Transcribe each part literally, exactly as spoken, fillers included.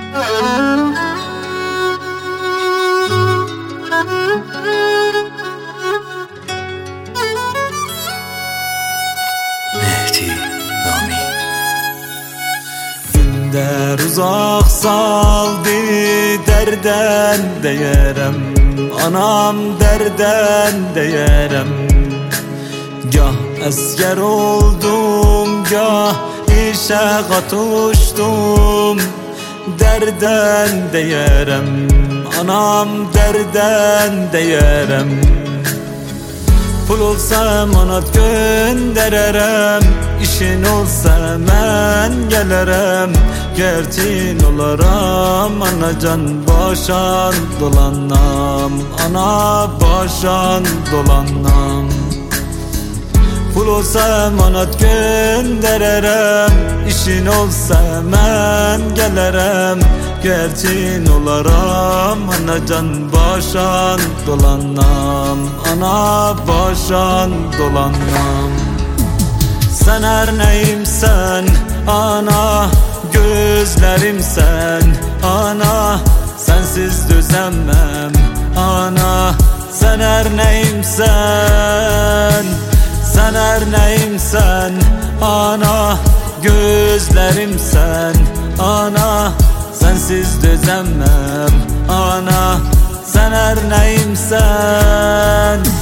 Mehdi Nami. Günder uzak saldı derden deyerem, anam derden deyerem. Gah asker oldum, gah işe katuştum, derden deyerem, anam derden deyerem. Pul olsa manat göndererem, işin olsa men gelerem. Gerçin olaram, anacan başan dolanam, ana başan dolanam. Pul olsa manat göndererem, işin olsa men gelerem. Gerçin olaram, anacan başan dolanam, ana başan dolanam. Sen her neyimsen ana, gözlerimsen ana. Sensiz düzenmem ana. Sen her neyimsen, sen her neyimsen ana. Gözlerimsen ana. Sensiz düzenmem ana. Sen her neyimsen.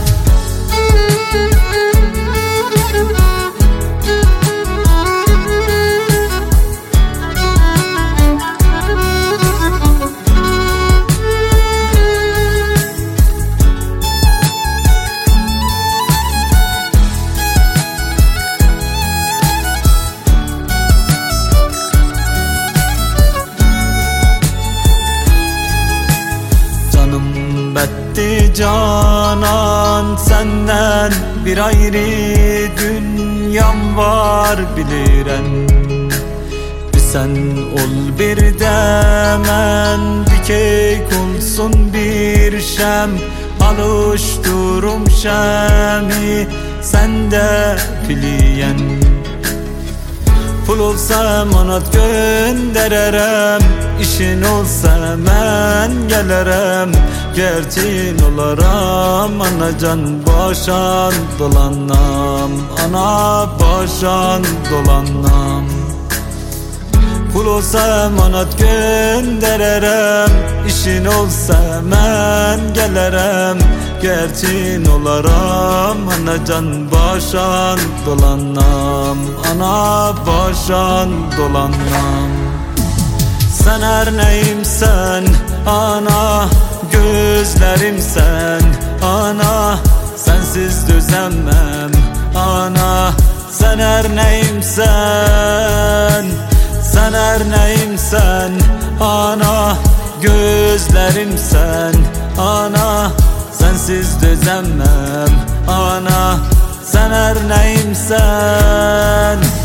Betti canan, senden bir ayrı dünyam var biliren. Bir sen ol bir demen, bir keyk olsun bir şem. Alıştırım şemi sende piliyen. Pul olsa manat göndererem, işin olsa men gelerem. Gerçin olaram, anacan başan dolanam, ana başan dolanam. Pul olsa manat göndererem, işin olsa men gelerem. Gerçin olaram, anacan başan dolanam, ana başan dolanam. Sen her neyimsen ana, gözlerimsen ana. Sensiz düzenmem ana. Sen her neyimsen, sen her neyimsen ana. Gözlerimsen ana. Sensiz düzenmem ana. Sen her neyimsen.